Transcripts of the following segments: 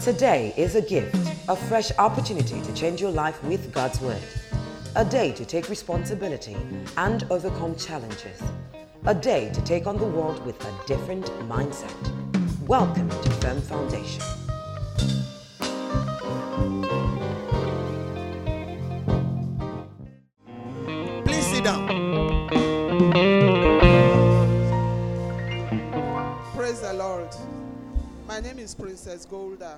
Today is a gift, a fresh opportunity to change your life with God's Word. A day to take responsibility and overcome challenges. A day to take on the world with a different mindset. Welcome to Firm Foundation. Please sit down. Praise the Lord. My name is Princess Golda.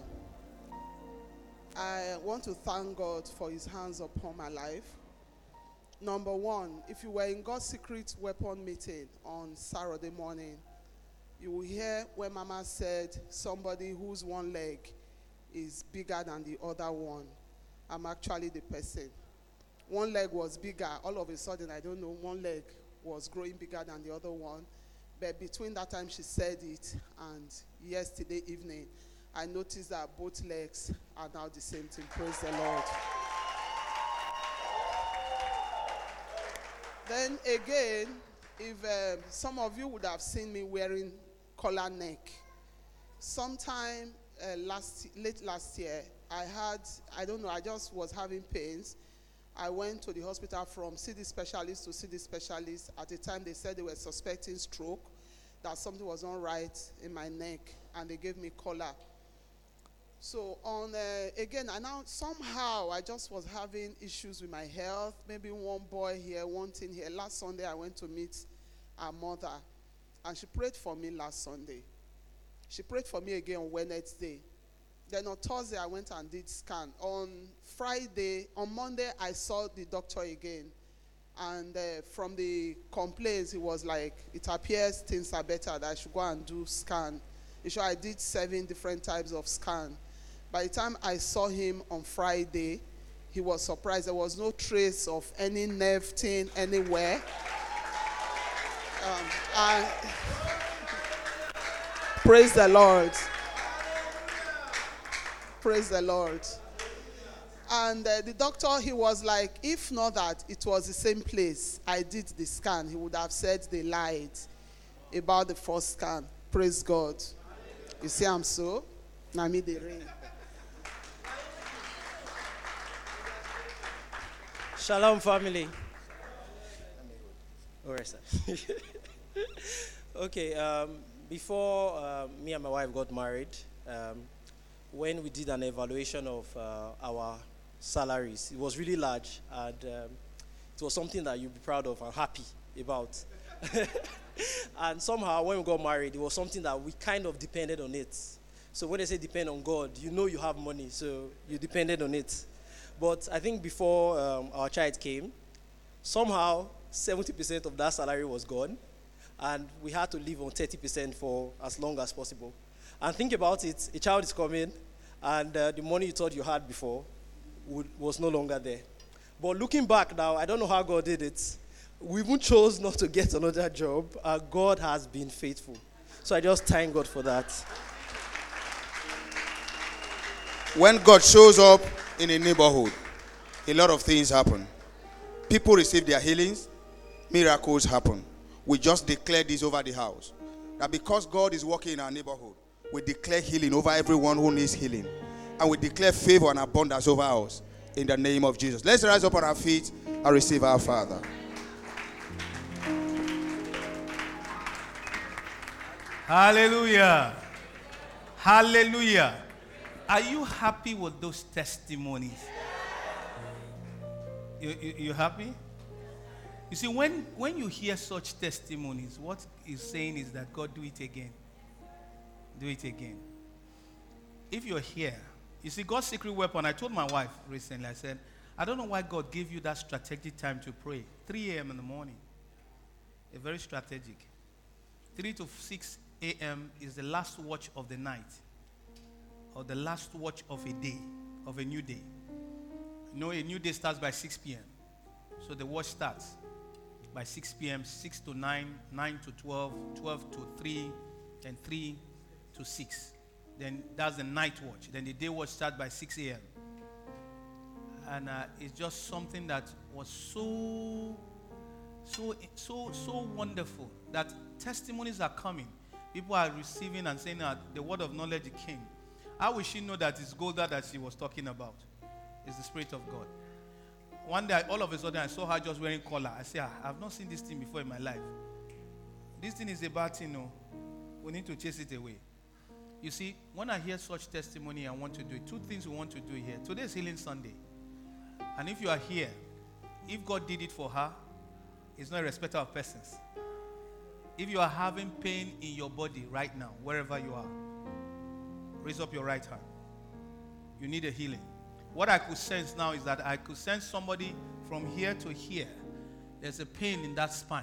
I want to thank God for his hands upon my life. Number one, if you were in God's secret weapon meeting on Saturday morning, you will hear when Mama said somebody whose one leg is bigger than the other one. I'm actually the person. One leg was bigger. All of a sudden, I don't know, one leg was growing bigger than the other one. But between that time she said it and yesterday evening, I noticed that both legs are now the same thing. Praise the Lord. Then again, if some of you would have seen me wearing collar neck. Sometime late last year, I just was having pains. I went to the hospital from CD specialist to CD specialist. At the time, they said they were suspecting stroke, that something was not right in my neck, and they gave me collar. So again, and now somehow I just was having issues with my health. Maybe one boy here, one thing here. Last Sunday, I went to meet our mother, and she prayed for me last Sunday. She prayed for me again on Wednesday. Then on Thursday, I went and did scan. On Monday, I saw the doctor again. And from the complaints, he was like, it appears things are better, that I should go and do scan. I did 7 different types of scan. By the time I saw him on Friday, he was surprised. There was no trace of any nerve thing anywhere. Praise the Lord. Praise the Lord. And the doctor, he was like, if not that it was the same place I did the scan, he would have said they lied about the first scan. Praise God. You see, I'm so. Nami the rain. Shalom, family. All right, sir. Okay, before me and my wife got married, when we did an evaluation of our salaries, it was really large, and it was something that you'd be proud of and happy about. And somehow, when we got married, it was something that we kind of depended on it. So when they say depend on God, you know you have money, so you depended on it. But I think before our child came, somehow 70% of that salary was gone, and we had to live on 30% for as long as possible. And think about it, a child is coming, and the money you thought you had before was no longer there. But looking back now, I don't know how God did it. We even chose not to get another job, and God has been faithful. So I just thank God for that. When God shows up in a neighborhood, a lot of things happen. People receive their healings, miracles happen. We just declare this over the house, that because God is working in our neighborhood, we declare healing over everyone who needs healing. And we declare favor and abundance over us in the name of Jesus. Let's rise up on our feet and receive our Father. Hallelujah. Hallelujah. Are you happy with those testimonies? You happy? You see, when you hear such testimonies, what he's saying is that God, do it again. Do it again. If you're here, you see, God's secret weapon, I told my wife recently, I said, I don't know why God gave you that strategic time to pray. 3 a.m. in the morning. A very strategic. 3 to 6 a.m. is the last watch of the night. Or the last watch of a day, of a new day. You know, a new day starts by 6 p.m. So the watch starts by 6 p.m., 6 to 9, 9 to 12, 12 to 3, then 3 to 6. Then that's the night watch. Then the day watch starts by 6 a.m. And it's just something that was so wonderful that testimonies are coming. People are receiving and saying that the word of knowledge came. How will she know that it's Golda that she was talking about? It's the Spirit of God. One day, all of a sudden, I saw her just wearing collar. I said, I've not seen this thing before in my life. This thing is a bad thing, no. We need to chase it away. You see, when I hear such testimony, I want to do it. Two things we want to do here. Today is Healing Sunday. And if you are here, if God did it for her, it's not a respecter of persons. If you are having pain in your body right now, wherever you are, raise up your right hand. You need a healing. What I could sense now is that I could sense somebody from here to here. There's a pain in that spine.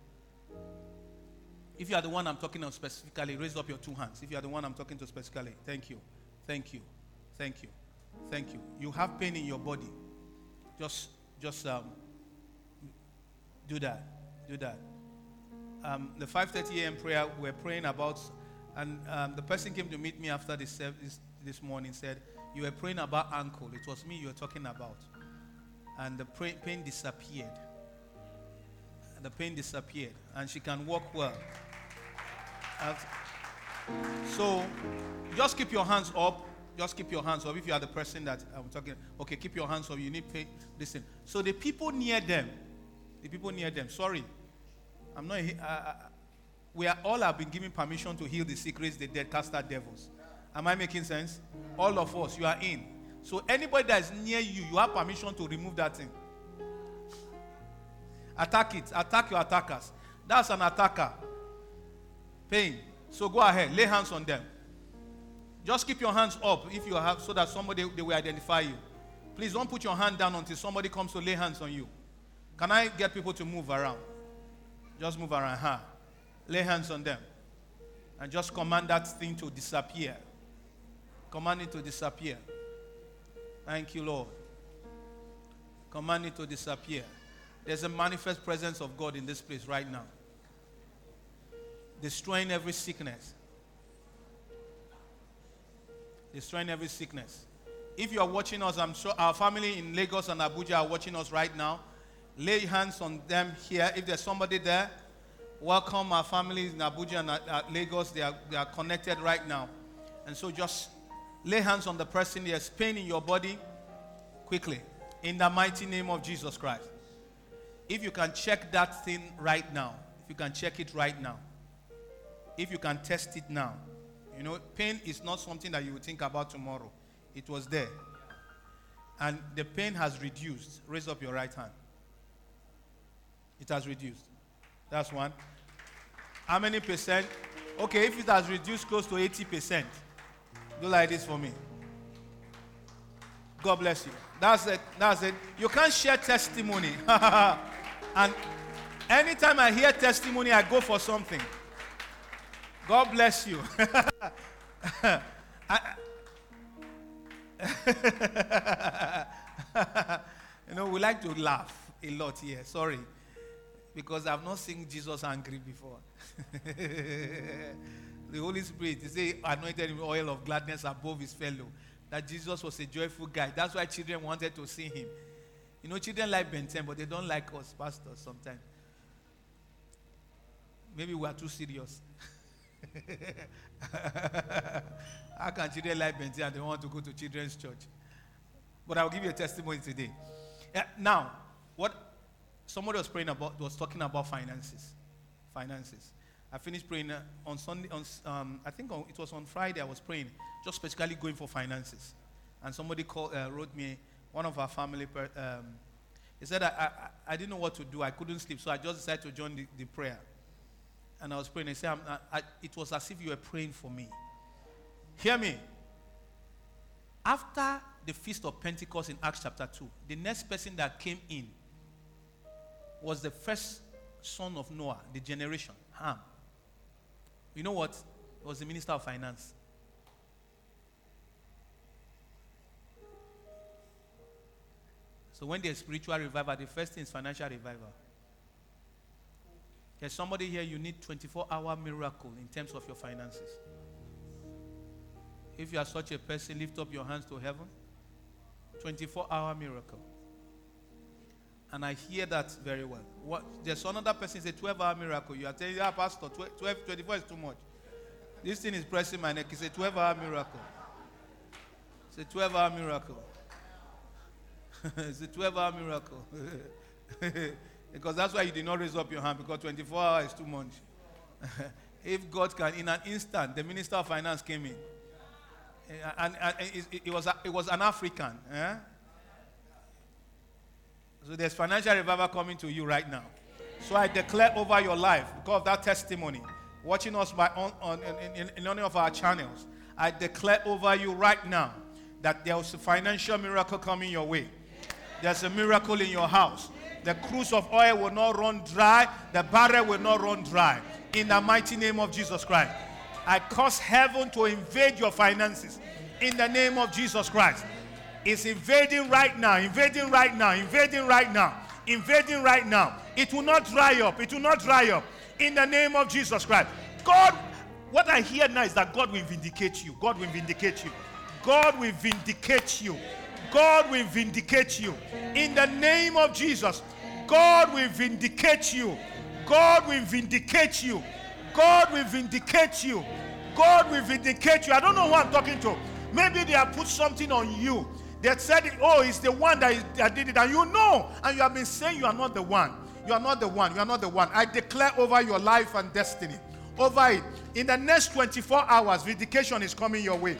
If you are the one I'm talking to specifically, raise up your two hands. If you are the one I'm talking to specifically, thank you. Thank you. Thank you. Thank you. You have pain in your body. Just do that. Do that. The 5:30 a.m. prayer we're praying about, and the person came to meet me after this service this morning, said, you were praying about ankle. It was me you were talking about. And the pain disappeared. The pain disappeared. And she can walk well. So, just keep your hands up. Just keep your hands up. If you are the person that I'm talking, okay, keep your hands up. You need pain. Listen. So the people near them, sorry, I'm not. We are all have been given permission to heal the sick, raise the dead, cast out devils. Am I making sense? All of us, you are in. So anybody that is near you, you have permission to remove that thing. Attack it. Attack your attackers. That's an attacker. Pain. So go ahead. Lay hands on them. Just keep your hands up if you have, so that somebody, they will identify you. Please don't put your hand down until somebody comes to lay hands on you. Can I get people to move around? Just move around. Lay hands on them. And just command that thing to disappear. Command it to disappear. Thank you, Lord. Command it to disappear. There's a manifest presence of God in this place right now. Destroying every sickness. Destroying every sickness. If you are watching us, I'm sure our family in Lagos and Abuja are watching us right now. Lay hands on them here. If there's somebody there, welcome our families in Abuja and Lagos. They are connected right now. And so just lay hands on the person. There's pain in your body. Quickly. In the mighty name of Jesus Christ. If you can check that thing right now. If you can check it right now. If you can test it now. You know, pain is not something that you will think about tomorrow. It was there. And the pain has reduced. Raise up your right hand. It has reduced. That's one. How many percent? Okay, if it has reduced close to 80%, do like this for me. God bless you. That's it. That's it. You can't share testimony. And anytime I hear testimony, I go for something. God bless you. You know, we like to laugh a lot here. Sorry. Because I've not seen Jesus angry before. The Holy Spirit, they say, anointed with oil of gladness above his fellow. That Jesus was a joyful guy. That's why children wanted to see him. You know, children like Ben 10, but they don't like us pastors sometimes. Maybe we are too serious. How can children like Ben 10 and they want to go to children's church? But I'll give you a testimony today. Now, what somebody was praying about, was talking about finances. Finances. I finished praying on Sunday. I think it was on Friday. I was praying, just specifically going for finances. And somebody wrote me, one of our family. He said I didn't know what to do. I couldn't sleep, so I just decided to join the prayer. And I was praying. He said, it was as if you were praying for me. Hear me. After the Feast of Pentecost in Acts chapter 2, the next person that came in was the first son of Noah, the generation, Ham. You know what? He was the minister of finance. So when there's spiritual revival, the first thing is financial revival. There's somebody here, you need 24-hour miracle in terms of your finances. If you are such a person, lift up your hands to heaven. 24-hour miracle. And I hear that very well. There's another person says 12-hour miracle. You are telling, Pastor, 24 is too much. This thing is pressing my neck. It's a 12-hour miracle. It's a 12-hour miracle. It's a 12-hour miracle. Because that's why you did not raise up your hand, because 24 hours is too much. If God can, in an instant, the Minister of Finance came in. And it was an African. So there's financial revival coming to you right now. So I declare over your life, because of that testimony, watching us in any of our channels, I declare over you right now that there's a financial miracle coming your way. There's a miracle in your house. The cruise of oil will not run dry. The barrel will not run dry. In the mighty name of Jesus Christ. I cause heaven to invade your finances. In the name of Jesus Christ. It's invading right now. Invading right now. Invading right now. Invading right now. It will not dry up. It will not dry up. In the name of Jesus Christ. God, what I hear now is that God will vindicate you. God will vindicate you. God will vindicate you. God will vindicate you. In the name of Jesus. God will vindicate you. God will vindicate you. God will vindicate you. God will vindicate you. I don't know who I'm talking to. Maybe they have put something on you. They said, oh, it's the one that did it. And you know. And you have been saying you are not the one. You are not the one. You are not the one. I declare over your life and destiny. Over it. In the next 24 hours, vindication is coming your way.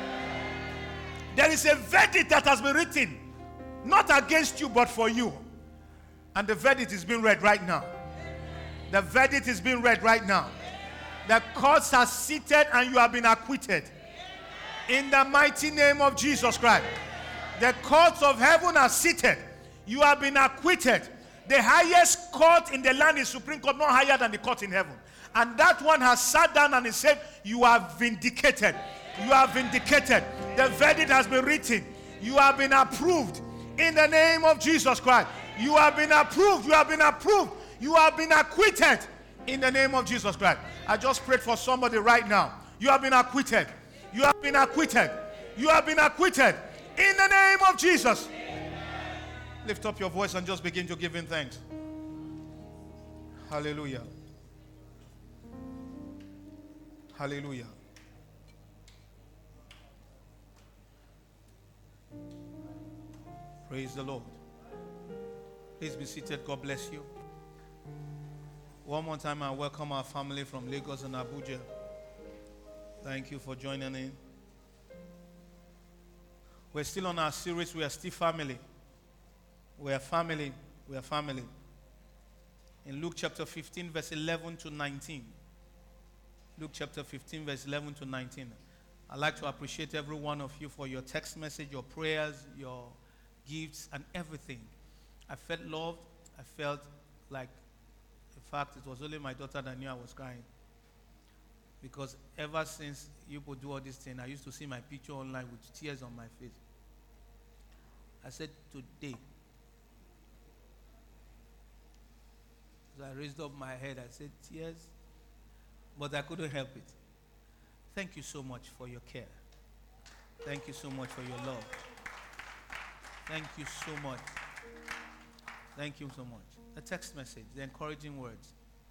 There is a verdict that has been written. Not against you, but for you. And the verdict is being read right now. The verdict is being read right now. The courts are seated and you have been acquitted. In the mighty name of Jesus Christ. The courts of heaven are seated. You have been acquitted. The highest court in the land is Supreme Court, not higher than the court in heaven. And that one has sat down and he said, you are vindicated. You are vindicated. The verdict has been written. You have been approved. In the name of Jesus Christ. You have been approved. You have been approved. You have been acquitted. In the name of Jesus Christ. I just prayed for somebody right now. You have been acquitted. You have been acquitted. You have been acquitted. In the name of Jesus. Lift up your voice and just begin to give him thanks. Hallelujah. Hallelujah. Praise the Lord. Please be seated. God bless you. One more time, I welcome our family from Lagos and Abuja. Thank you for joining in. We're still on our series. We are still family. We are family. We are family. In Luke chapter 15, verse 11 to 19. Luke chapter 15, verse 11 to 19. I'd like to appreciate every one of you for your text message, your prayers, your gifts, and everything. I felt loved. I felt like, in fact, it was only my daughter that knew I was crying. Because ever since you could do all this thing, I used to see my picture online with tears on my face. I said, today. So I raised up my head. I said, tears. But I couldn't help it. Thank you so much for your care. Thank you so much for your love. Thank you so much. Thank you so much. The text message, the encouraging words.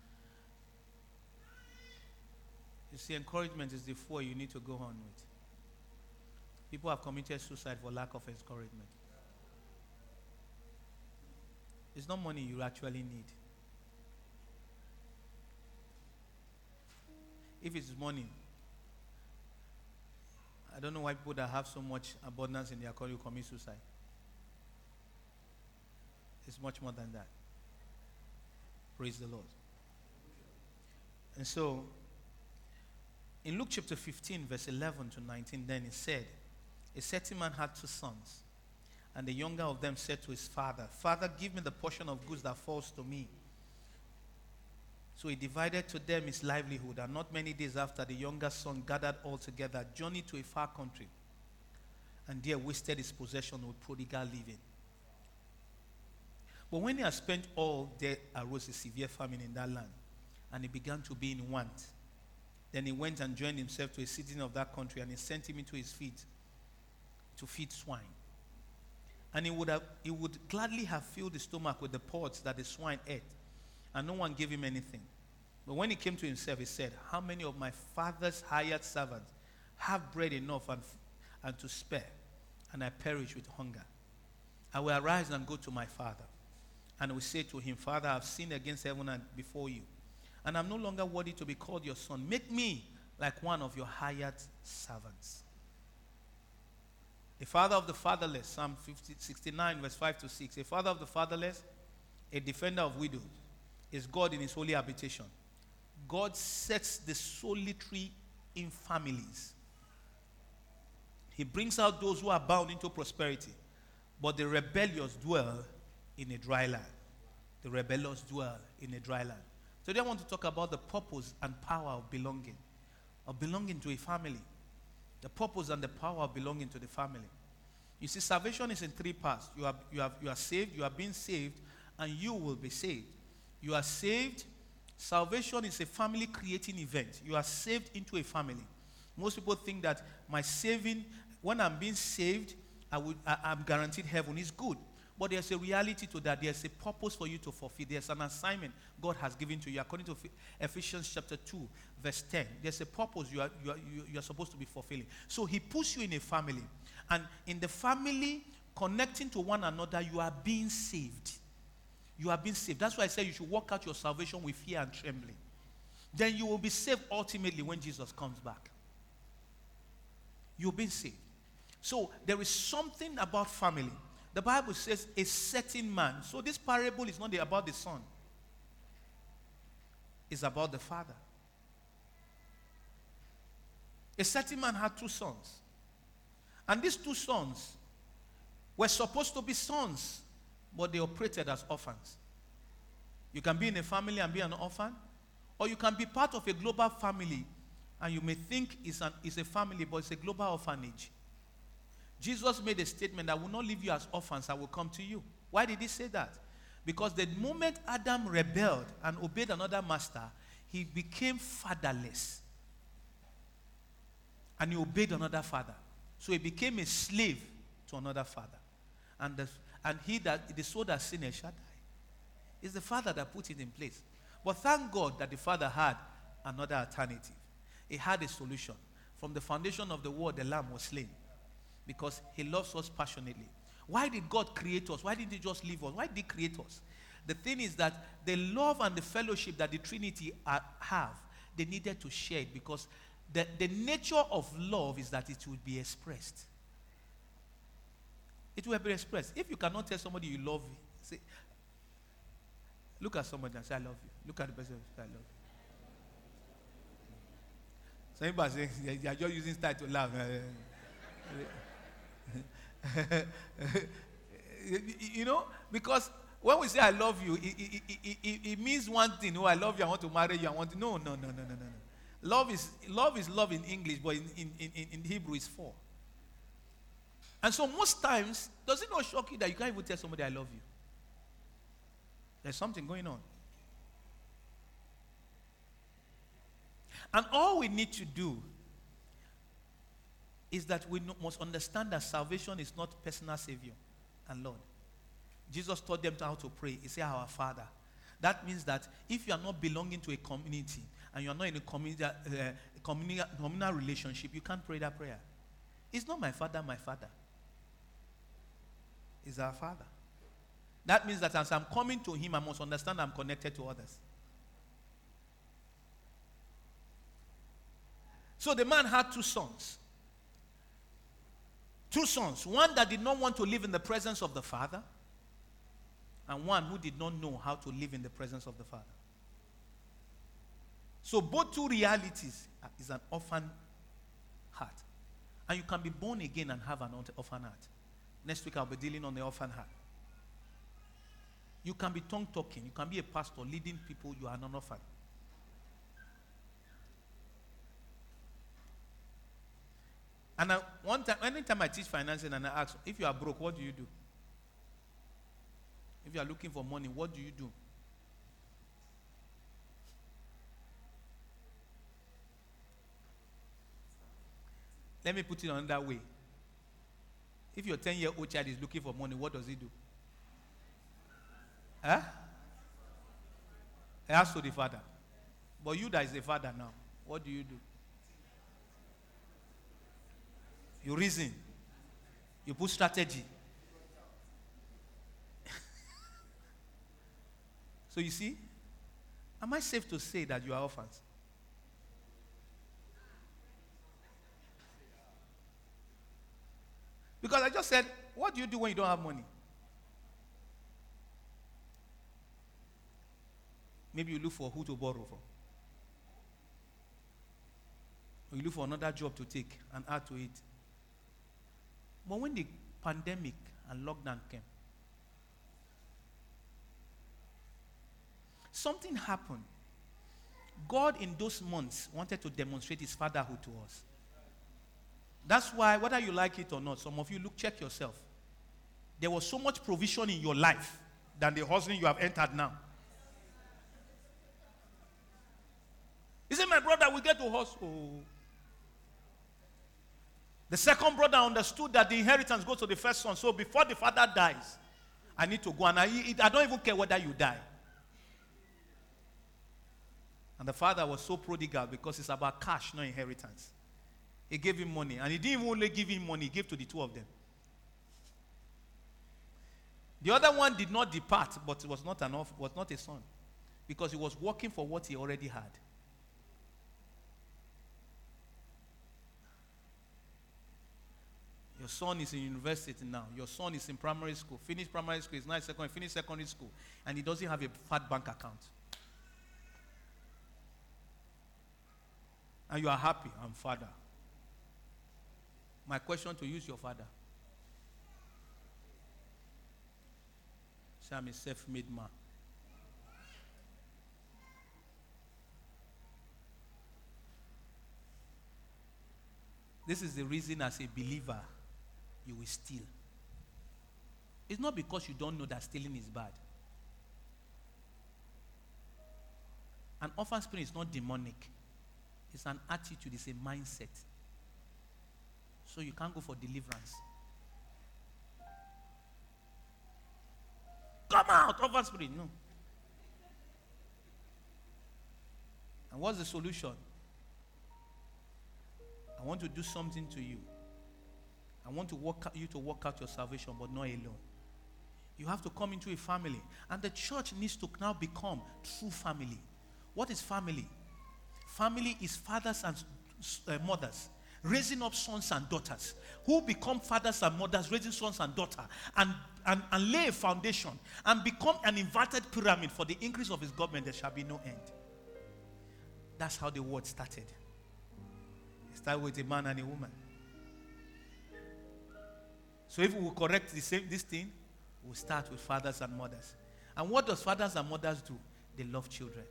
You see, encouragement is the fuel you need to go on with. People have committed suicide for lack of encouragement. It's not money you actually need. If it's money, I don't know why people that have so much abundance in their economy commit suicide. It's much more than that. Praise the Lord. And so, in Luke chapter 15, verse 11 to 19, then it said, a certain man had 2 sons, and the younger of them said to his father, Father, give me the portion of goods that falls to me. So he divided to them his livelihood, and not many days after, the younger son gathered all together, journeyed to a far country, and there wasted his possession with prodigal living. But when he had spent all, there arose a severe famine in that land, and he began to be in want. Then he went and joined himself to a citizen of that country, and he sent him into his field to feed swine. And he would gladly have filled his stomach with the pods that the swine ate, and no one gave him anything. But when he came to himself, he said, how many of my father's hired servants have bread enough and to spare, and I perish with hunger. I will arise and go to my father, and will say to him, Father, I have sinned against heaven and before you, and I'm no longer worthy to be called your son. Make me like one of your hired servants. A father of the fatherless, Psalm 69, verse 5 to 6. A father of the fatherless, a defender of widows, is God in his holy habitation. God sets the solitary in families. He brings out those who are bound into prosperity, but the rebellious dwell in a dry land. The rebellious dwell in a dry land. Today I want to talk about the purpose and power of belonging to a family. The purpose and the power of belonging to the family. You see, salvation is in three parts. You are saved, you are being saved, and you will be saved. You are saved. Salvation is a family creating event. You are saved into a family. Most people think that my saving, when I'm being saved, I'm guaranteed heaven. Is good. But there's a reality to that. There's a purpose for you to fulfill. There's an assignment God has given to you. According to Ephesians chapter 2, verse 10, there's a purpose you are supposed to be fulfilling. So he puts you in a family. And in the family, connecting to one another, you are being saved. You are being saved. That's why I say you should work out your salvation with fear and trembling. Then you will be saved ultimately when Jesus comes back. You're being saved. So there is something about family. The Bible says a certain man. So this parable is not about the son. It's about the father. A certain man had two sons. And these two sons were supposed to be sons, but they operated as orphans. You can be in a family and be an orphan, or you can be part of a global family, and you may think it's a family, but it's a global orphanage. Jesus made a statement, I will not leave you as orphans, I will come to you. Why did he say that? Because the moment Adam rebelled and obeyed another master, he became fatherless. And he obeyed another father. So he became a slave to another father. And the soul that sinned shall die. It's the father that put it in place. But thank God that the father had another alternative. He had a solution. From the foundation of the world, the lamb was slain. Because he loves us passionately. Why did God create us? Why didn't he just leave us? Why did he create us? The thing is that the love and the fellowship that the Trinity have, they needed to share it, because the nature of love is that it will be expressed. It will be expressed. If you cannot tell somebody you love, say, look at somebody and say, I love you. Look at the person and say, I love you. Some people say, they are just using style to laugh. You know, because when we say I love you, it means one thing. Oh, I love you, I want to marry you, I want to. No. Love is love in English, but in Hebrew it's for. And so most times, does it not shock you that you can't even tell somebody I love you? There's something going on. And all we need to do is that we must understand that salvation is not personal Savior and Lord. Jesus taught them how to pray. He said, Our Father. That means that if you are not belonging to a community and you are not in a communal relationship, you can't pray that prayer. It's not my Father, my Father. It's our Father. That means that as I'm coming to him, I must understand I'm connected to others. So the man had two sons. Two sons. One that did not want to live in the presence of the father, and one who did not know how to live in the presence of the father. So both two realities is an orphan heart. And you can be born again and have an orphan heart. Next week I'll be dealing on the orphan heart. You can be tongue talking. You can be a pastor leading people. You are an orphan. And anytime I teach financing and I ask, if you are broke, what do you do? If you are looking for money, what do you do? Let me put it another way. If your 10-year-old child is looking for money, what does he do? He asks to the father. But you that is the father now, what do? You reason. You put strategy. So you see, am I safe to say that you are orphans? Because I just said, what do you do when you don't have money? Maybe you look for who to borrow from. Or you look for another job to take and add to it. But when the pandemic and lockdown came, something happened. God in those months wanted to demonstrate his fatherhood to us. That's why, whether you like it or not, some of you check yourself. There was so much provision in your life than the hustling you have entered now. He said, my brother, we get to hustle. The second brother understood that the inheritance goes to the first son. So before the father dies, I need to go. And I don't even care whether you die. And the father was so prodigal because it's about cash, not inheritance. He gave him money. And he didn't only give him money, he gave to the two of them. The other one did not depart, but it was not a son. Because he was working for what he already had. Your son is in university now. Your son is in primary school. Finished primary school, is now finished secondary school. And he doesn't have a fat bank account. And you are happy, I'm father. My question to you is your father. Say, I'm a self-made man. This is the reason as a believer, you will steal. It's not because you don't know that stealing is bad. An orphan spirit is not demonic. It's an attitude, it's a mindset. So you can't go for deliverance. Come out, orphan spirit. No. And what's the solution? I want to do something to you. I want to you to work out your salvation, but not alone. You have to come into a family. And the church needs to now become true family. What is family? Family is fathers and mothers raising up sons and daughters who become fathers and mothers raising sons and daughters and lay a foundation and become an inverted pyramid for the increase of his government. There shall be no end. That's how the word started. It started with a man and a woman. So if we will correct this thing, we'll start with fathers and mothers. And what does fathers and mothers do? They love children.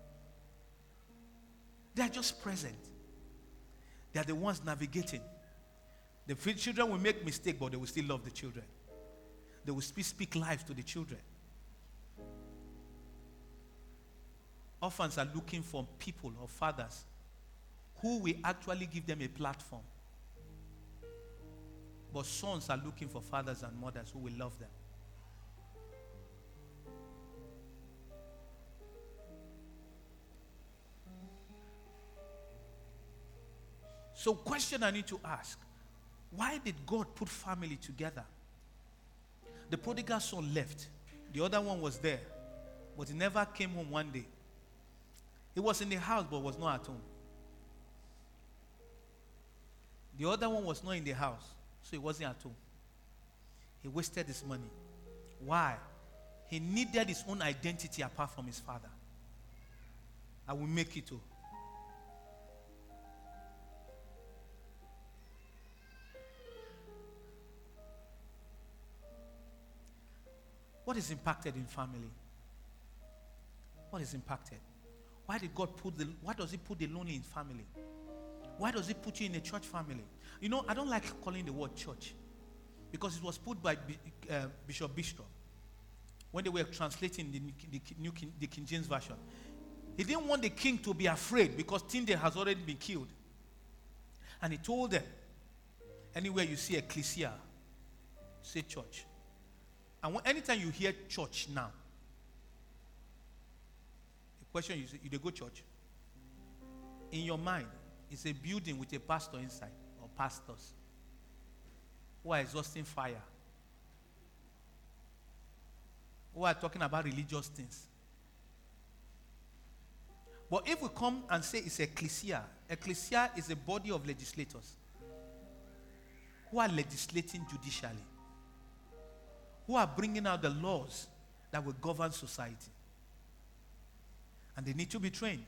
They are just present. They are the ones navigating. The children will make mistakes, but they will still love the children. They will speak life to the children. Orphans are looking for people or fathers who will actually give them a platform. But sons are looking for fathers and mothers who will love them. So, question I need to ask, why did God put family together? The prodigal son left. The other one was there. But he never came home one day. He was in the house but was not at home. The other one was not in the house, so he wasn't at home. He wasted his money. Why? He needed his own identity apart from his father. I will make it too. What is impacted in family? What is impacted? Why did God why does he put the lonely in family? Why does he put you in a church family? You know, I don't like calling the word church because it was put by Bishop Bishop when they were translating the King James Version. He didn't want the king to be afraid because Tyndale has already been killed. And he told them, anywhere you see ecclesia, say church. And anytime you hear church now, the question is, you go church? In your mind, it's a building with a pastor inside, or pastors. who are exhausting fire, who are talking about religious things. But if we come and say it's ecclesia is a body of legislators who are legislating judicially, who are bringing out the laws that will govern society. And they need to be trained.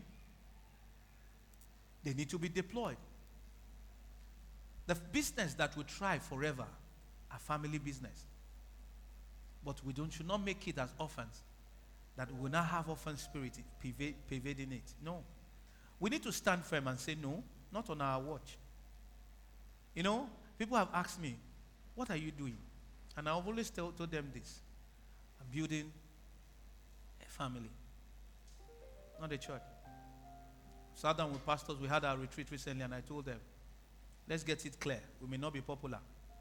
They need to be deployed. The business that will thrive forever are family business. But we should not make it as orphans, that we will not have orphan spirit pervading it. No. We need to stand firm and say, no, not on our watch. You know, people have asked me, what are you doing? And I've always told them this. I'm building a family, not a church. Sat down with pastors. We had our retreat recently, and I told them, let's get it clear. We may not be popular,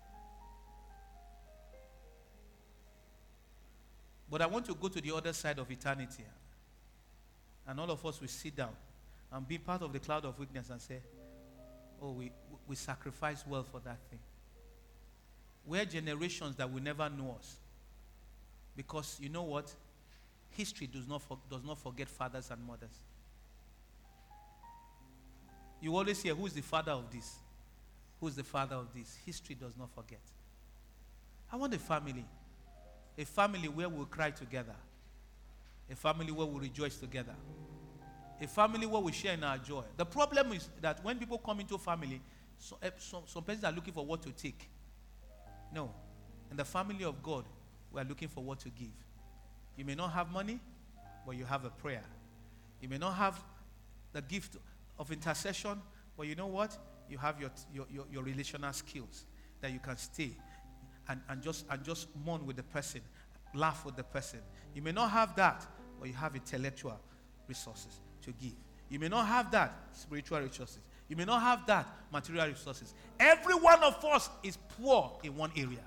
but I want to go to the other side of eternity. And all of us will sit down and be part of the cloud of witness and say, oh, we sacrifice well for that thing. We're generations that will never know us. Because you know what? History does not forget fathers and mothers. You always hear, who is the father of this? Who is the father of this? History does not forget. I want a family where we'll cry together, a family where we'll rejoice together, a family where we share in our joy. The problem is that when people come into a family, some persons are looking for what to take. No. In the family of God, we are looking for what to give. You may not have money, but you have a prayer. You may not have the gift of intercession, but you know what? You have your relational skills that you can stay and just mourn with the person, laugh with the person. You may not have that, but you have intellectual resources to give. You may not have that, spiritual resources. You may not have that, material resources. Every one of us is poor in one area.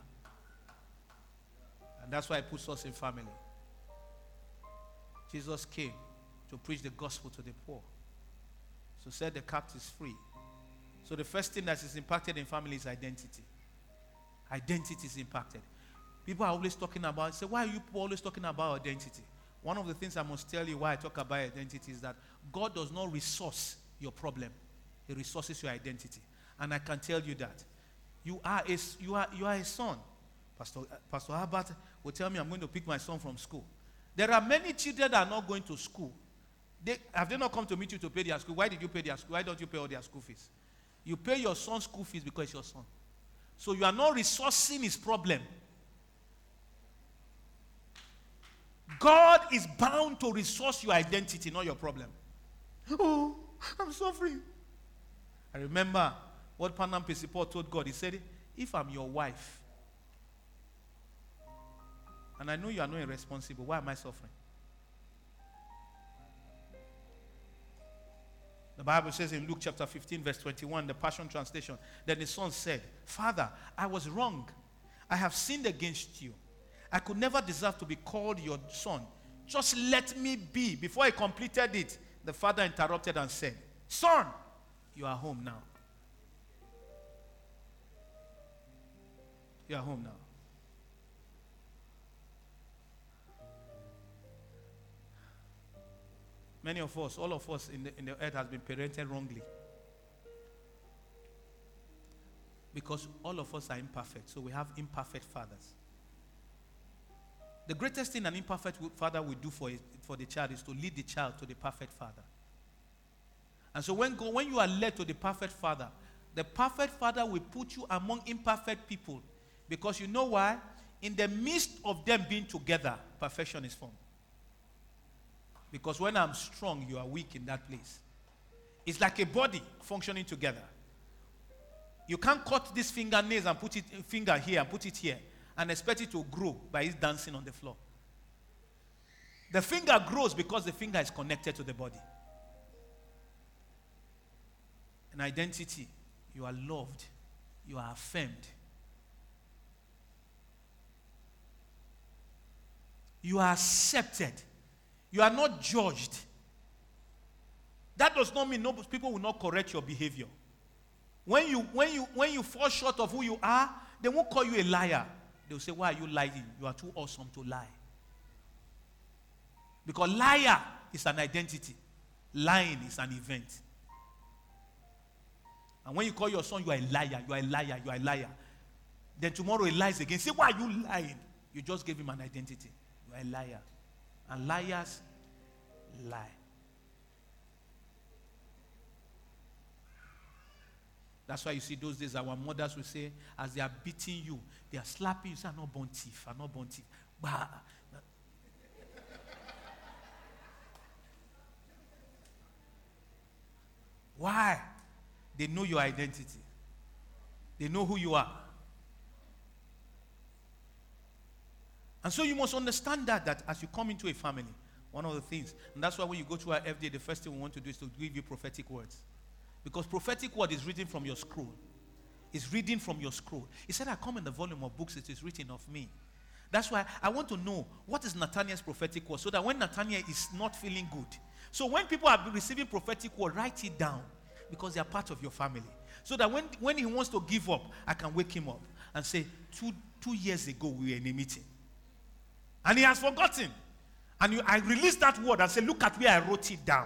And that's why it puts us in family. Jesus came to preach the gospel to the poor, to set the captives free. So the first thing that is impacted in family is identity. Identity is impacted. People are always talking about, say, why are you always talking about identity? One of the things I must tell you why I talk about identity is that God does not resource your problem. He resources your identity. And I can tell you that. You are a son. Pastor Herbert will tell me I'm going to pick my son from school. There are many children that are not going to school. Have they not come to meet you to pay their school? Why did you pay their school? Why don't you pay all their school fees? You pay your son's school fees because it's your son. So you are not resourcing his problem. God is bound to resource your identity, not your problem. Oh, I'm suffering. I remember what Panam Pesipo told God. He said, if I'm your wife, and I know you are not irresponsible, why am I suffering? The Bible says in Luke chapter 15, verse 21, the Passion Translation, then the son said, Father, I was wrong. I have sinned against you. I could never deserve to be called your son. Just let me be. Before he completed it, the father interrupted and said, Son, you are home now. You are home now. Many of us, all of us in the earth has been parented wrongly. Because all of us are imperfect, so we have imperfect fathers. The greatest thing an imperfect father will do for the child is to lead the child to the perfect father. And so when you are led to the perfect father will put you among imperfect people. Because you know why? In the midst of them being together, perfection is formed. Because when I'm strong, you are weak in that place. It's like a body functioning together. You can't cut this fingernails and put it finger here and put it here and expect it to grow by it dancing on the floor. The finger grows because the finger is connected to the body. In identity, you are loved. You are affirmed. You are accepted. You are not judged. That does not mean people will not correct your behavior. When you fall short of who you are, They won't call you a liar. They'll say, why are you lying? You are too awesome to lie. Because liar is an identity. Lying is an event. And when you call your son, you are a liar, you are a liar, you are a liar. Then tomorrow he lies again. Say, why are you lying? You just gave him an identity. You are a liar. And liars lie. That's why you see those days our mothers will say, as they are beating you, they are slapping you, say, I'm not born thief, I'm not born thief. Bah. Why? They know your identity. They know who you are. And so you must understand that as you come into a family, one of the things, and that's why when you go to our FD, the first thing we want to do is to give you prophetic words. Because prophetic word is written from your scroll. It's reading from your scroll. He said, I come in the volume of books, it is written of me. That's why I want to know what is Nathaniel's prophetic word, so that when Nathaniel is not feeling good. So when people are receiving prophetic word, write it down, because they are part of your family. So that when he wants to give up, I can wake him up and say, two years ago we were in a meeting. And he has forgotten. And I release that word and say, look at where I wrote it down.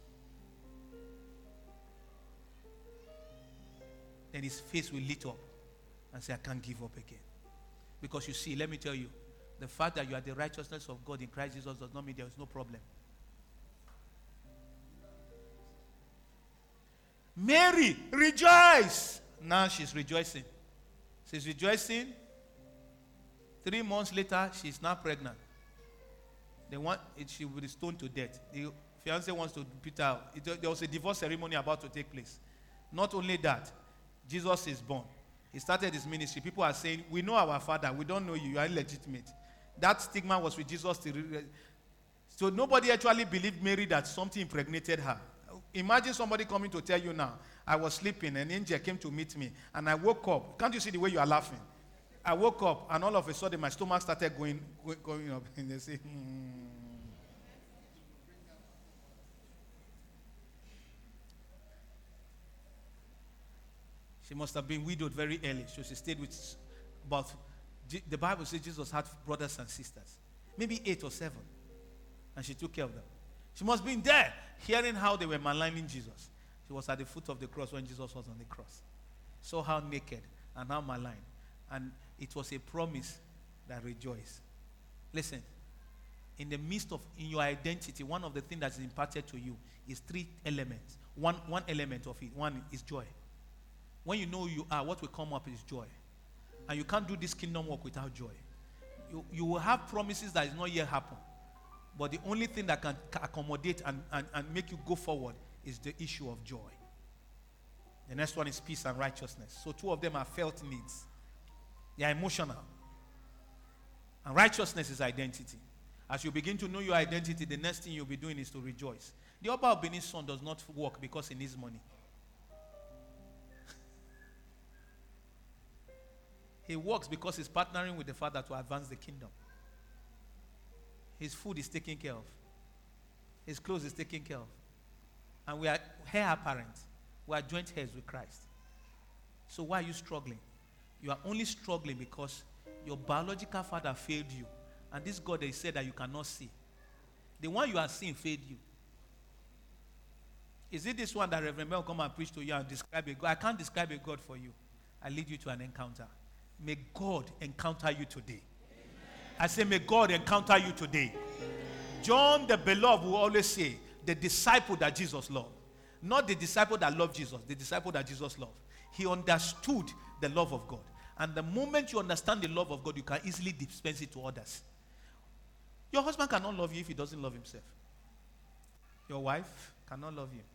Then his face will lit up and say, I can't give up again. Because you see, let me tell you, the fact that you are the righteousness of God in Christ Jesus does not mean there is no problem. Mary, rejoice! Now she's rejoicing. She's rejoicing. 3 months later, she's now pregnant. She will be stoned to death. The fiancé wants to put her out. There was a divorce ceremony about to take place. Not only that, Jesus is born. He started his ministry. People are saying, we know our father. We don't know you. You are illegitimate. That stigma was with Jesus. So nobody actually believed Mary that something impregnated her. Imagine somebody coming to tell you now, I was sleeping, an angel came to meet me, and I woke up. Can't you see the way you are laughing? I woke up, and all of a sudden my stomach started going up. And they say, She must have been widowed very early, so she stayed with the Bible says Jesus had brothers and sisters, maybe 8 or 7, and she took care of them. She must have been there, hearing how they were maligning Jesus. She was at the foot of the cross when Jesus was on the cross. Saw how naked and how maligned. And it was a promise that rejoiced. Listen, in the midst of, in your identity, one of the things that is imparted to you is 3 elements. One element of it, one is joy. When you know who you are, what will come up is joy. And you can't do this kingdom work without joy. You will have promises that is not yet happened. But the only thing that can accommodate and make you go forward is the issue of joy. The next one is peace and righteousness. So 2 of them are felt needs. They are emotional. And righteousness is identity. As you begin to know your identity, the next thing you'll be doing is to rejoice. The Oba of Benin's son does not work because he needs money. He works because he's partnering with the Father to advance the kingdom. His food is taken care of. His clothes is taken care of. And we are heir apparent. We are joint heirs with Christ. So why are you struggling? You are only struggling because your biological father failed you. And this God that he said that you cannot see. The one you are seeing failed you. Is it this one that Reverend Mel come and preach to you and describe a God? I can't describe a God for you. I lead you to an encounter. May God encounter you today. I say, may God encounter you today. John the beloved will always say, the disciple that Jesus loved. Not the disciple that loved Jesus, the disciple that Jesus loved. He understood the love of God. And the moment you understand the love of God, you can easily dispense it to others. Your husband cannot love you if he doesn't love himself. Your wife cannot love you.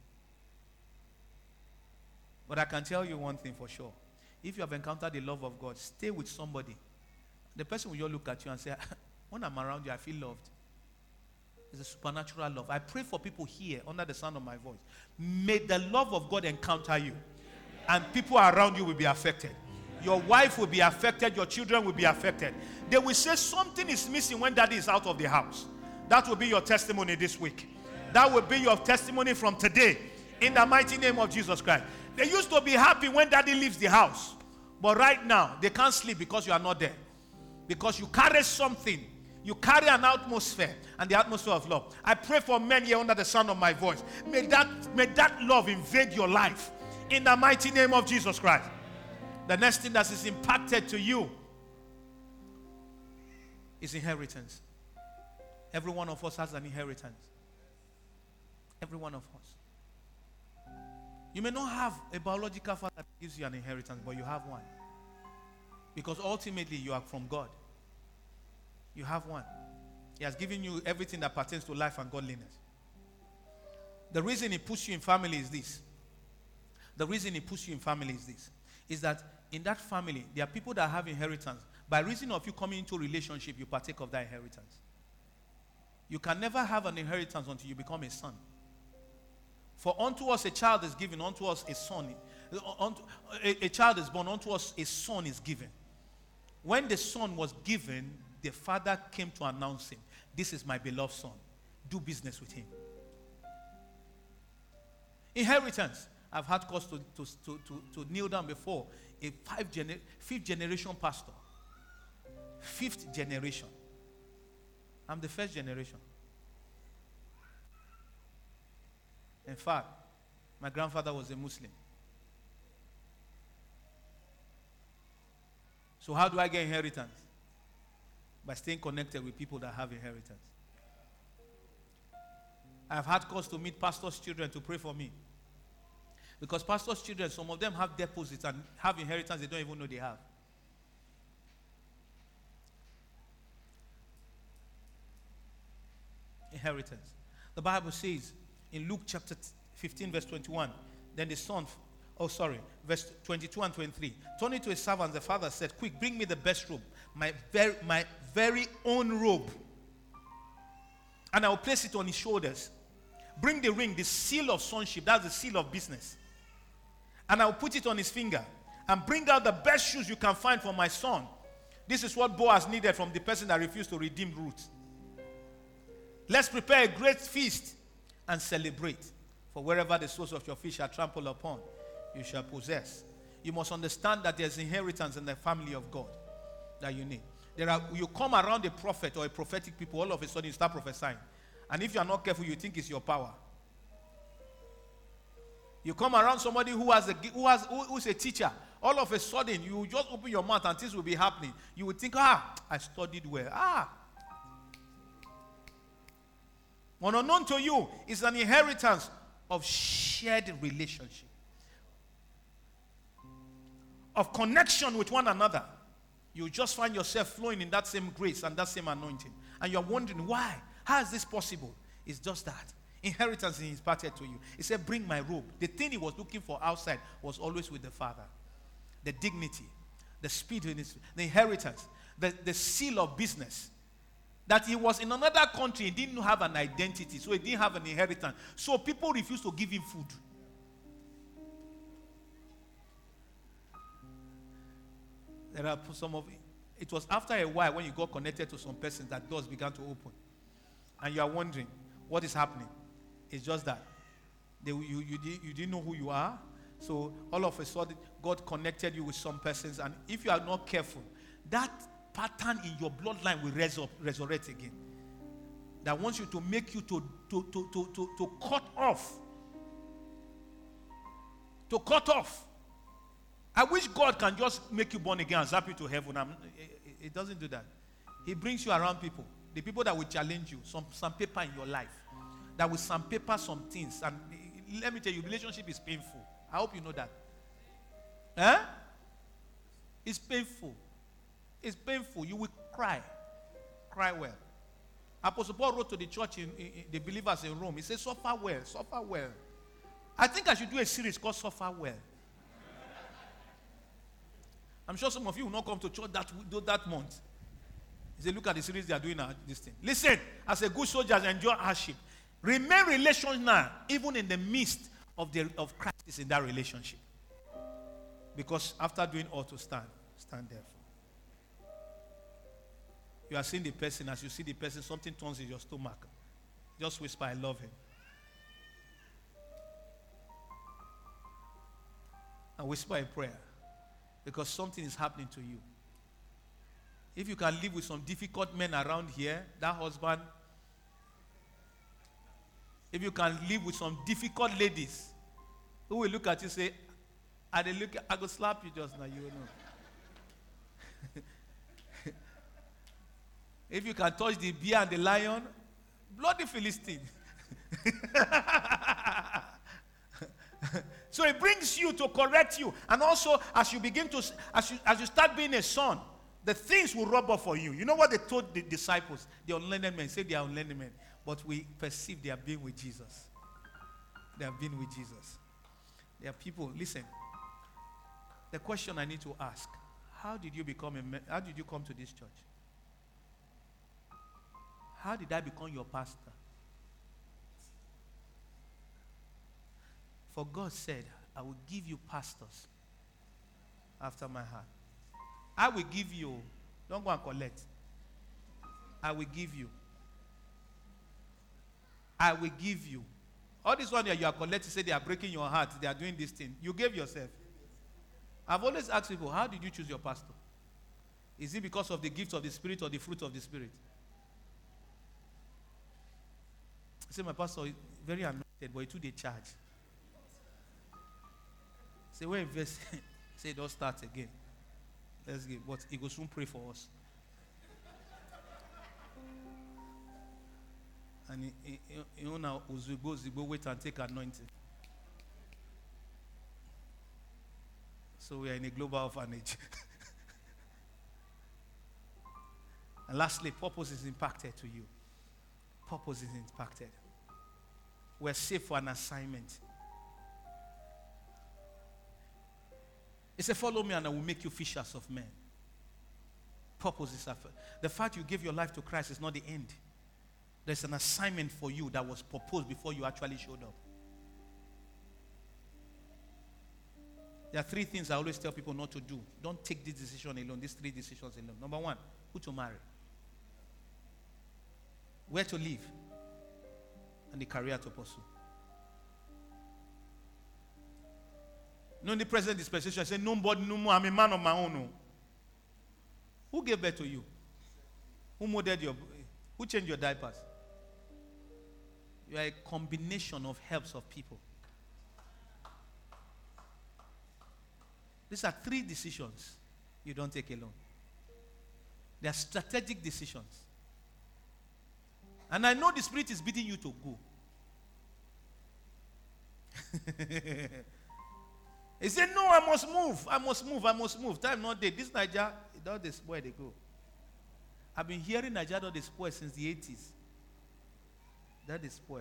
But I can tell you one thing for sure. If you have encountered the love of God, stay with somebody. The person will just look at you and say, when I'm around you, I feel loved. It's a supernatural love. I pray for people here under the sound of my voice. May the love of God encounter you. And people around you will be affected. Your wife will be affected. Your children will be affected. They will say something is missing when daddy is out of the house. That will be your testimony this week. That will be your testimony from today. In the mighty name of Jesus Christ. They used to be happy when daddy leaves the house. But right now, they can't sleep because you are not there. Because you carry something. You carry an atmosphere, and the atmosphere of love. I pray for men here under the sound of my voice. May that love invade your life. In the mighty name of Jesus Christ. The next thing that is impacted to you is inheritance. Every one of us has an inheritance. Every one of us. You may not have a biological father that gives you an inheritance, but you have one. Because ultimately you are from God. You have one. He has given you everything that pertains to life and godliness. The reason he puts you in family is this. Is that in that family, there are people that have inheritance. By reason of you coming into a relationship, you partake of that inheritance. You can never have an inheritance until you become a son. For unto us a child is given, unto us a son. A child is born, unto us a son is given. When the son was given, the father came to announce him. This is my beloved son. Do business with him. Inheritance. I've had cause to kneel down before a fifth generation pastor. Fifth generation. I'm the first generation. In fact, my grandfather was a Muslim. So how do I get inheritance? By staying connected with people that have inheritance. I've had cause to meet pastors' children to pray for me. Because pastors' children, some of them have deposits and have inheritance they don't even know they have. Inheritance. The Bible says in Luke chapter 15 verse 21, then the son, verse 22 and 23, turning to his servants, the father said, quick, bring me the best robe, my very own robe, and I will place it on his shoulders. Bring the ring, the seal of sonship, that's the seal of business, and I will put it on his finger, and bring out the best shoes you can find for my son. This is what Boaz needed from the person that refused to redeem Ruth. Let's prepare a great feast and celebrate. For wherever the soles of your feet shall trample upon, you shall possess. You must understand that there's inheritance in the family of God that you need. You come around a prophet or a prophetic people, all of a sudden you start prophesying. And if you are not careful, you think it's your power. You come around somebody who's a teacher, all of a sudden you just open your mouth and things will be happening. You will think, I studied well. What unknown to you is an inheritance of shared relationship, of connection with one another. You just find yourself flowing in that same grace and that same anointing. And you're wondering, why? How is this possible? It's just that. Inheritance is imparted to you. He said, bring my robe. The thing he was looking for outside was always with the Father. The dignity, the speed, the inheritance, the seal of business. That he was in another country, he didn't have an identity, so he didn't have an inheritance. So people refused to give him food. There are some of it was after a while when you got connected to some persons that doors began to open. And you are wondering what is happening. It's just that you didn't know who you are. So all of a sudden, God connected you with some persons. And if you are not careful, that pattern in your bloodline will resurrect again. That wants you to make you to cut off. To cut off. I wish God can just make you born again and zap you to heaven. It doesn't do that. He brings you around people. The people that will challenge you. Some paper in your life. That will sandpaper some things. And let me tell you, relationship is painful. I hope you know that. It's painful. It's painful. You will cry. Cry well. Apostle Paul wrote to the church, in the believers in Rome. He said, suffer well. Suffer well. I think I should do a series called Suffer Well. I'm sure some of you will not come to church that month. He said, look at the series they are doing this thing. Listen, as a good soldier, endure hardship. Remain relational, even in the midst of crisis in that relationship. Because after doing all to stand therefore. You are seeing the person, as you see the person, something turns in your stomach. Just whisper, I love him. And whisper a prayer. Because something is happening to you. If you can live with some difficult men around here, that husband, if you can live with some difficult ladies who will look at you and say, I go slap you just now, you will know. If you can touch the bear and the lion, bloody Philistine. So it brings you to correct you. And also, as you begin to, as you start being a son, the things will rub off for you. You know what they told the disciples? The unlearned men. Say they are unlearned men. But we perceive they are being with Jesus. They have been with Jesus. There are people, listen. The question I need to ask, how did you how did you come to this church? How did I become your pastor? For God said, I will give you pastors after my heart. I will give you. Don't go and collect. I will give you. I will give you. All this one you are collecting, say they are breaking your heart, they are doing this thing. You gave yourself. I've always asked people, how did you choose your pastor? Is it because of the gift of the Spirit or the fruit of the Spirit? I say my pastor is very anointed, but he took the charge. Say, where invest? Say, don't start again. Let's get, but he will soon pray for us. And you now Zibo wait and take anointing. So we are in a global orphanage. And lastly, purpose is impacted to you. Purpose is impacted. We're saved for an assignment. He said, follow me and I will make you fishers of men. Purpose is the fact you gave your life to Christ is not the end. There's an assignment for you that was proposed before you actually showed up. There are 3 things I always tell people not to do. Don't take this decision alone, these 3 decisions alone. Number 1, who to marry, where to live, and the career to pursue. No, in the present dispensation, I say, nobody, no more, I'm a man of my own. No. Who gave birth to you? Who molded who changed your diapers? You are a combination of helps of people. These are 3 decisions you don't take alone. They are strategic decisions. And I know the Spirit is bidding you to go. He said, no, I must move. I must move. I must move. Time not there. This Niger, it all this where they go. I've been hearing Niger all this spoil since the 80s. That is spoil.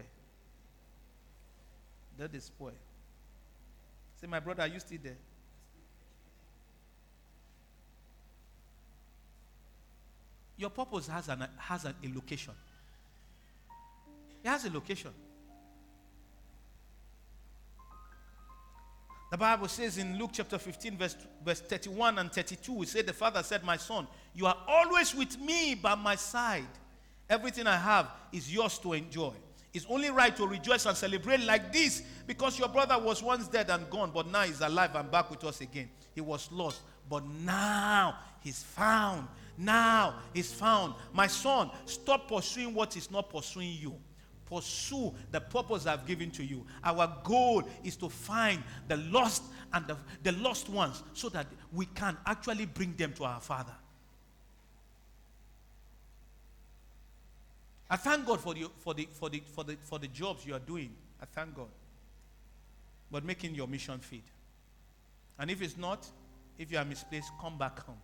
That is spoil. Say, my brother, are you still there? Your purpose has a location. It has a location. The Bible says in Luke chapter 15, verse 31 and 32, it said, the Father said, my son, you are always with me by my side. Everything I have is yours to enjoy. It's only right to rejoice and celebrate like this because your brother was once dead and gone, but now he's alive and back with us again. He was lost, but now he's found. Now he's found. My son, stop pursuing what is not pursuing you. Pursue the purpose I've given to you. Our goal is to find the lost and the lost ones so that we can actually bring them to our Father. I thank God for the jobs you are doing. I thank God. But making your mission fit. And if it's not, if you are misplaced, come back home.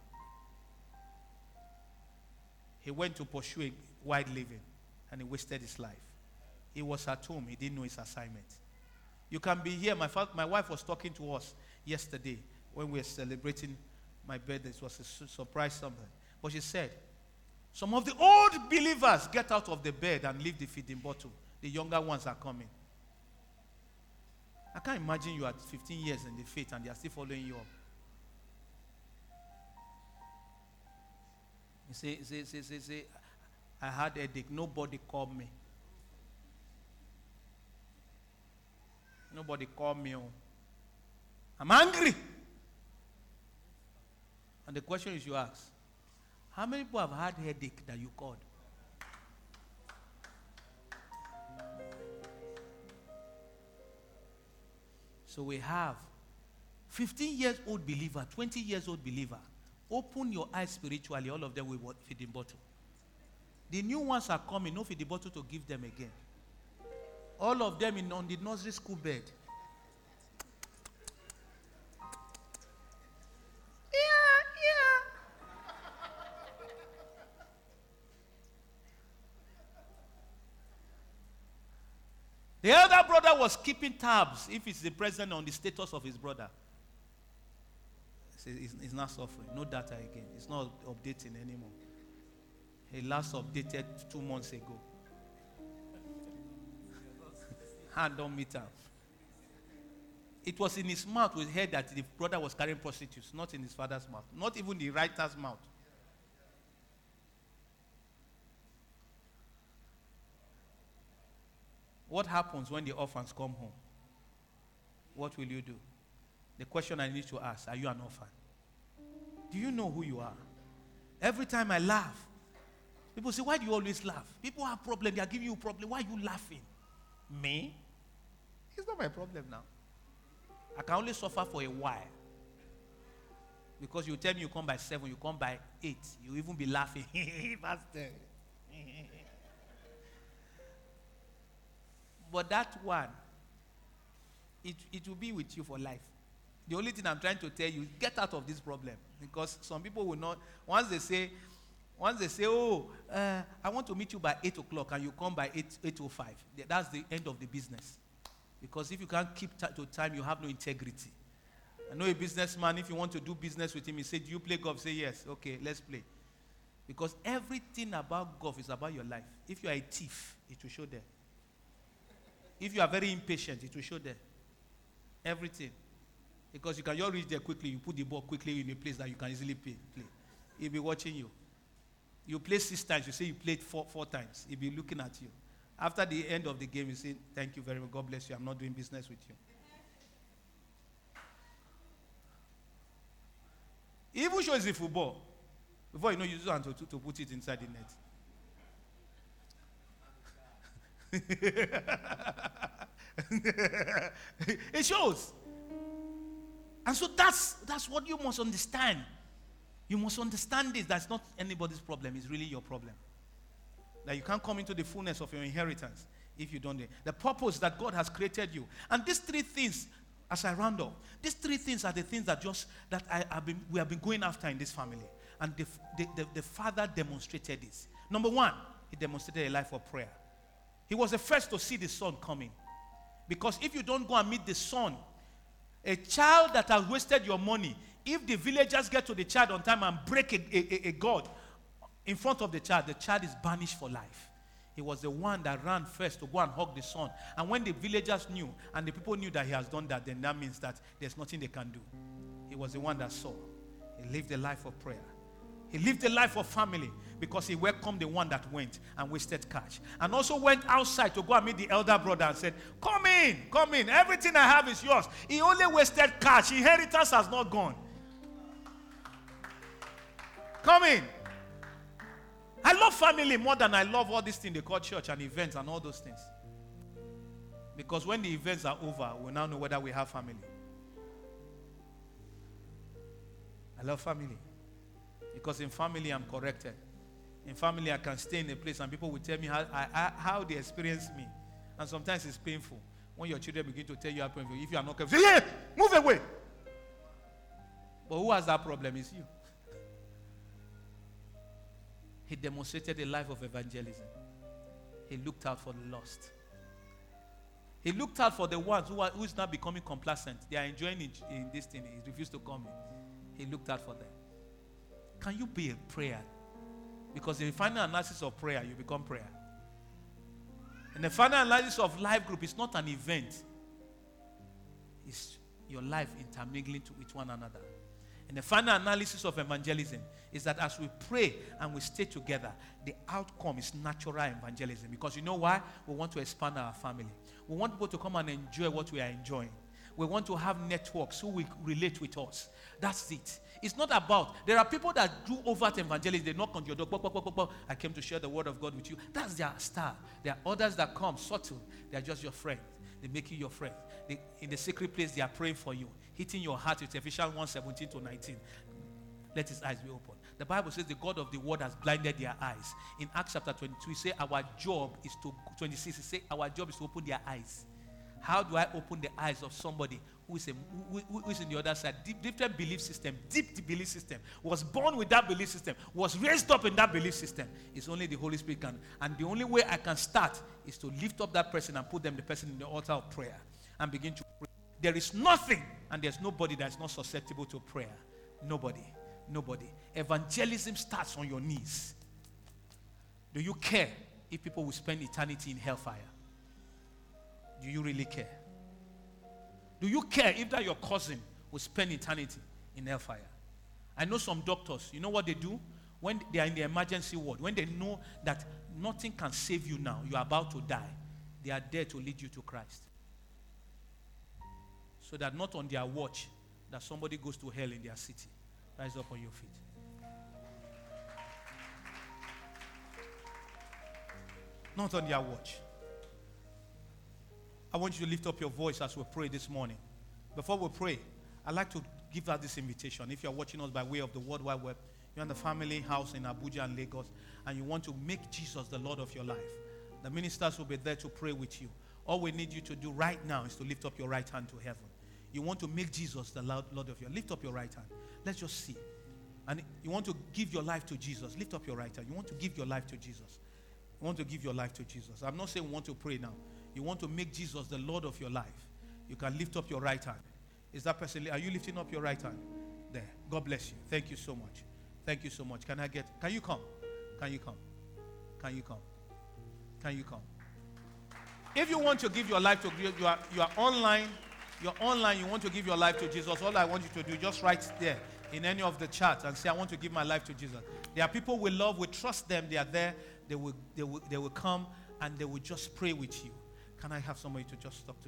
He went to pursue a wide living and he wasted his life. He was at home. He didn't know his assignment. You can be here. My wife was talking to us yesterday when we were celebrating my birthday. It was a surprise something. But she said, some of the old believers get out of the bed and leave the feeding bottle. The younger ones are coming. I can't imagine you at 15 years in the faith and they are still following you up. You say, I had a headache. Nobody called me. Nobody called me. I'm angry. And the question is you ask, how many people have had headache that you called? So we have 15 years old believer, 20 years old believer. Open your eyes spiritually, all of them will feed the bottle. The new ones are coming, no feed the bottle to give them again. All of them on the nursery school bed. The elder brother was keeping tabs if it's the president on the status of his brother. He's not suffering. No data again. It's not updating anymore. He last updated 2 months ago. Hand on meter. It was in his mouth we heard that the brother was carrying prostitutes, not in his father's mouth. Not even the writer's mouth. What happens when the orphans come home? What will you do? The question I need to ask, are you an orphan? Do you know who you are? Every time I laugh, people say, why do you always laugh? People have problems, they are giving you a problem. Why are you laughing? Me? It's not my problem now. I can only suffer for a while. Because you tell me you come by 7, you come by 8. You even be laughing. Pastor. But that one, it will be with you for life. The only thing I'm trying to tell you, get out of this problem. Because some people will not, once they say, oh, I want to meet you by 8 o'clock and you come by 8:05, that's the end of the business. Because if you can't keep to time, you have no integrity. I know a businessman, if you want to do business with him, he said, do you play golf? Say yes. Okay, let's play. Because everything about golf is about your life. If you are a thief, it will show there. If you are very impatient, it will show there. Everything. Because you can just reach there quickly, you put the ball quickly in a place that you can easily play. He'll be watching you. You play 6 times, you say you played four times. He'll be looking at you. After the end of the game, you say, thank you very much, God bless you, I'm not doing business with you. He even shows the football. Before you know, you use hand to put it inside the net. It shows. And so that's what you must understand. You must understand this. That's not anybody's problem. It's really your problem. That you can't come into the fullness of your inheritance if you don't do it. The purpose that God has created you. And these 3 things, as I round up, these 3 things are the things that we have been going after in this family. And the father demonstrated this. Number 1, he demonstrated a life of prayer. He was the first to see the son coming. Because if you don't go and meet the son, a child that has wasted your money, if the villagers get to the child on time and break a god in front of the child is banished for life. He was the one that ran first to go and hug the son. And when the villagers knew, and the people knew that he has done that, then that means that there's nothing they can do. He was the one that saw. He lived a life of prayer. He lived a life of family because he welcomed the one that went and wasted cash. And also went outside to go and meet the elder brother and said, come in, everything I have is yours. He only wasted cash. Inheritance has not gone. Come in. I love family more than I love all these things they call church and events and all those things. Because when the events are over, we'll now know whether we have family. I love family. Because in family, I'm corrected. In family, I can stay in a place and people will tell me how they experience me. And sometimes it's painful. When your children begin to tell you how painful, if you are not careful, say, hey, move away. But who has that problem? It's you. He demonstrated a life of evangelism. He looked out for the lost. He looked out for the ones who is now becoming complacent. They are enjoying it in this thing. He refused to come in. He looked out for them. Can you be a prayer? Because in the final analysis of prayer, you become prayer. In the final analysis of life group, it's not an event. It's your life intermingling with one another. And the final analysis of evangelism is that as we pray and we stay together, the outcome is natural evangelism. Because you know why? We want to expand our family. We want people to come and enjoy what we are enjoying. We want to have networks who will relate with us. That's it. It's not about, there are people that do overt evangelism. They knock on your door. I came to share the word of God with you. That's their style. There are others that come subtle. They are just your friend. They make you your friend. In the secret place, they are praying for you, hitting your heart with Ephesians 1:17-19. Let his eyes be open. The Bible says the God of the world has blinded their eyes. In Acts chapter 22, he says our job is to, 26, he says our job is to open their eyes. How do I open the eyes of somebody who is in the other side? Different belief system, deep belief system, was born with that belief system, was raised up in that belief system. It's only the Holy Spirit can. And the only way I can start is to lift up that person and put the person in the altar of prayer and begin to pray. There is nothing and there's nobody that is not susceptible to prayer. Nobody. Evangelism starts on your knees. Do you care if people will spend eternity in hellfire? Do you really care? Do you care if that your cousin will spend eternity in hellfire? I know some doctors, you know what they do? When they are in the emergency ward, when they know that nothing can save you now, you are about to die, they are there to lead you to Christ. So that not on their watch that somebody goes to hell in their city. Rise up on your feet. Not on their watch. I want you to lift up your voice as we pray this morning. Before we pray, I'd like to give out this invitation. If you're watching us by way of the World Wide Web, you're in the family house in Abuja and Lagos, and you want to make Jesus the Lord of your life, the ministers will be there to pray with you. All we need you to do right now is to lift up your right hand to heaven. You want to make Jesus the Lord of your life. Lift up your right hand. Let's just see. And you want to give your life to Jesus. Lift up your right hand. You want to give your life to Jesus. You want to give your life to Jesus. I'm not saying we want to pray now. You want to make Jesus the Lord of your life. You can lift up your right hand. Is that person? Are you lifting up your right hand? There. God bless you. Thank you so much. Thank you so much. Can you come? Can you come? Can you come? Can you come? If you want to give your life to you are online. You're online, you want to give your life to Jesus. All I want you to do, just write there in any of the chats and say, I want to give my life to Jesus. There are people we love, we trust them, they are there, they will come and they will just pray with you. Can I have somebody to just talk to?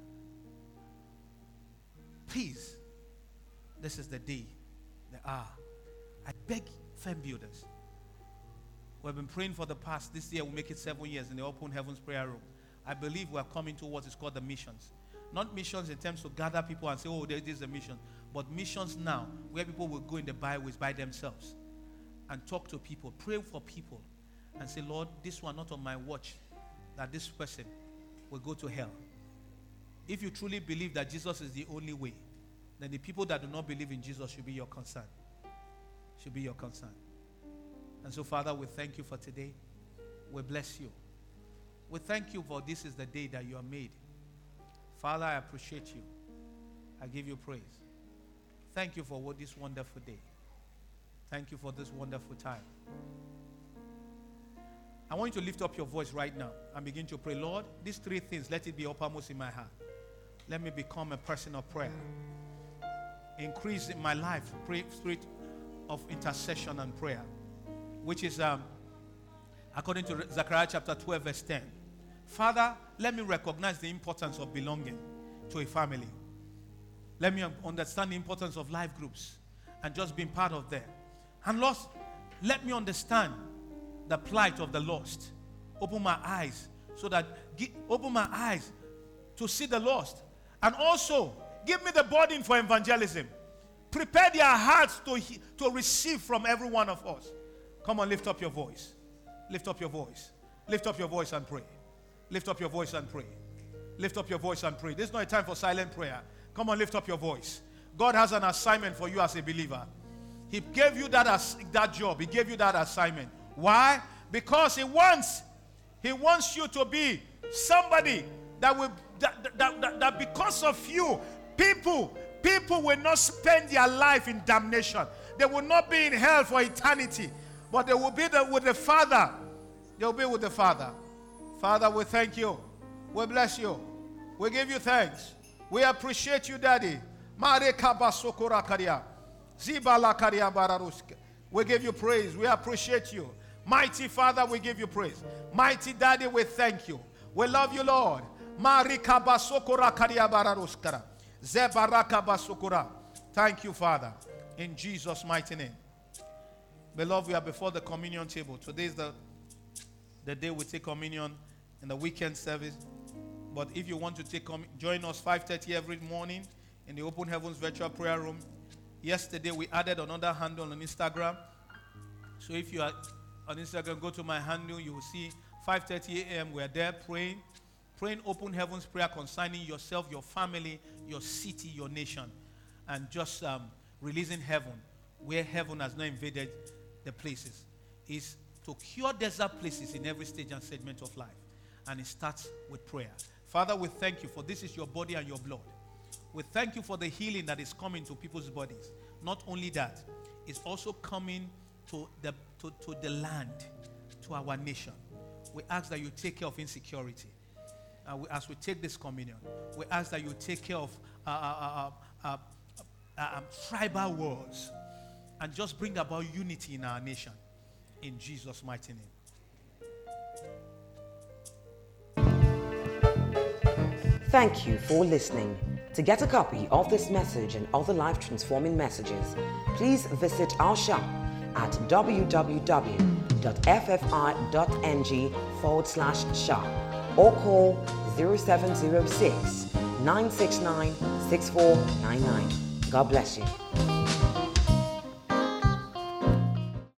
Please, this is the day, the hour. I beg firm builders. We've been praying for the past, this year we'll make it 7 years in the Open Heavens Prayer Room. I believe we're coming to what is called the missions. Not missions in terms to gather people and say, oh, there is a mission. But missions now, where people will go in the byways by themselves and talk to people, pray for people, and say, Lord, this one not on my watch, that this person will go to hell. If you truly believe that Jesus is the only way, then the people that do not believe in Jesus should be your concern. Should be your concern. And so, Father, we thank you for today. We bless you. We thank you for this is the day that you have made. Father, I appreciate you. I give you praise. Thank you for this wonderful day. Thank you for this wonderful time. I want you to lift up your voice right now and begin to pray. Lord, these three things, let it be uppermost in my heart. Let me become a person of prayer. Increase in my life, spirit of intercession and prayer, which is according to Zechariah chapter 12, verse 10. Father, let me recognize the importance of belonging to a family. Let me understand the importance of life groups and just being part of them. And Lord, let me understand the plight of the lost. Open my eyes so that open my eyes to see the lost. And also give me the burden for evangelism. Prepare their hearts to receive from every one of us. Come on, lift up your voice. Lift up your voice. Lift up your voice and pray. Lift up your voice and pray. Lift up your voice and pray. This is not a time for silent prayer. Come on, lift up your voice. God has an assignment for you as a believer. He gave you that job. He gave you that assignment. Why? Because He wants you to be somebody that because of you, people will not spend their life in damnation. They will not be in hell for eternity, but they will be with the Father. They will be with the Father. Father, we thank you. We bless you. We give you thanks. We appreciate you, Daddy. We give you praise. We appreciate you. Mighty Father, we give you praise. Mighty Daddy, we thank you. We love you, Lord. Zebarakabasukura. Thank you, Father, in Jesus' mighty name. Beloved, we are before the communion table. Today is the day we take communion in the weekend service. But if you want to join us 5:30 every morning in the Open Heavens Virtual Prayer Room. Yesterday we added another handle on Instagram. So if you are on Instagram, go to my handle. You will see 5:30 a.m. We're there praying Open Heavens prayer concerning yourself, your family, your city, your nation, and just releasing heaven where heaven has not invaded the places. Is to cure desert places in every stage and segment of life. And it starts with prayer. Father, we thank you for this is your body and your blood. We thank you for the healing that is coming to people's bodies. Not only that, it's also coming to the land, to our nation. We ask that you take care of insecurity. As we take this communion, we ask that you take care of tribal wars and just bring about unity in our nation. In Jesus' mighty name. Thank you for listening. To get a copy of this message and other life-transforming messages, please visit our shop at www.ffi.ng/shop or call 0706 969 6499. God bless you.